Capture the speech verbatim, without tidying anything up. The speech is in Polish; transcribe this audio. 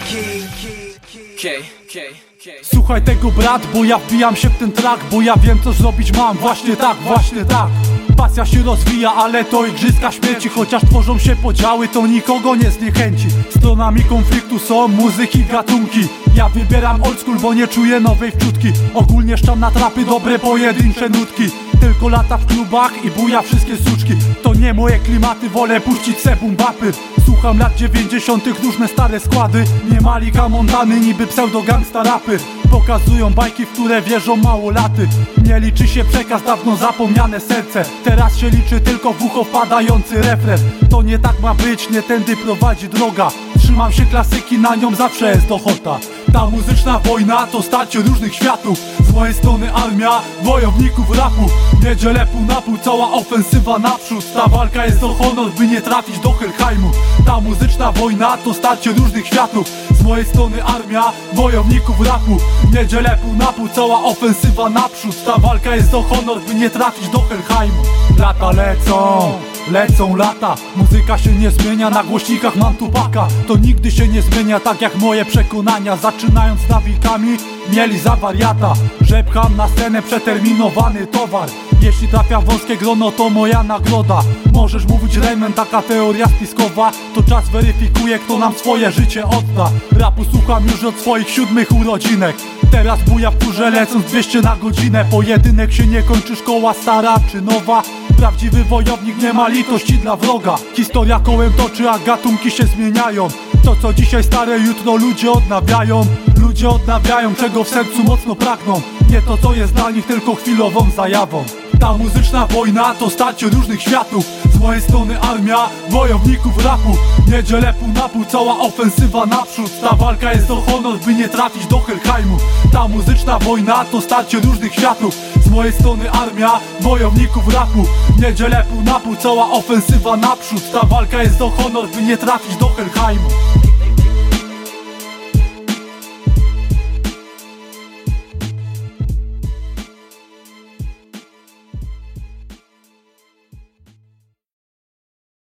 Słuchaj tego brat, bo ja wbijam się w ten track, bo ja wiem co zrobić mam, właśnie tak, właśnie tak. Pasja się rozwija, ale to igrzyska śmierci. Chociaż tworzą się podziały, to nikogo nie zniechęci. Stronami konfliktu są muzyki, gatunki. Ja wybieram old school, bo nie czuję nowej wczutki. Ogólnie szczam na trapy, dobre pojedyncze nutki. Tylko lata w klubach i buja wszystkie suczki. To nie moje klimaty, wolę puścić se bumbapy. Słucham lat dziewięćdziesiątych, różne stare składy. Nie Malika Montany, niby pseudo gangsta rapy. Pokazują bajki, w które wierzą małolaty. Nie liczy się przekaz, dawno zapomniane serce. Teraz się liczy tylko w ucho wpadający refren. To nie tak ma być, nie tędy prowadzi droga. Trzymam się klasyki, na nią zawsze jest ochota. Ta muzyczna wojna to starcie różnych światów. Z mojej strony armia wojowników rapu. Niedzielę pół na pół, cała ofensywa naprzód. Ta walka jest o honor, by nie trafić do Helheimu. Ta muzyczna wojna to starcie różnych światów. Z mojej strony armia wojowników rapu. Niedzielę pół na pół, cała ofensywa naprzód. Ta walka jest o honor, by nie trafić do Helheimu. Lata lecą, lecą lata. Muzyka się nie zmienia, na głośnikach mam Tupaka. To nigdy się nie zmienia, tak jak moje przekonania. Zaczynając z nawikami, mieli za wariata. Że pcham na scenę przeterminowany towar. Jeśli trafia wąskie grono, to moja nagroda. Możesz mówić Rayman, taka teoria spiskowa. To czas weryfikuje, kto nam swoje życie odda. Rapu słucham już od swoich siódmych urodzinek. Teraz buja w kurze, lecąc dwieście na godzinę. Pojedynek się nie kończy, szkoła stara czy nowa. Prawdziwy wojownik nie ma litości dla wroga. Historia kołem toczy, a gatunki się zmieniają. To co dzisiaj stare, jutro ludzie odnawiają. Ludzie odnawiają, czego w sercu mocno pragną. Nie to co jest dla nich, tylko chwilową zajawą. Ta muzyczna wojna to starcie różnych światów. Z mojej strony armia wojowników rapu. Niedzielę pół na pół, cała ofensywa naprzód. Ta walka jest o honor, by nie trafić do Helheimu. Ta muzyczna wojna to starcie różnych światów. Z mojej strony armia wojowników rapu. Niedzielę pół na pół, cała ofensywa naprzód. Ta walka jest o honor, by nie trafić do Helheimu.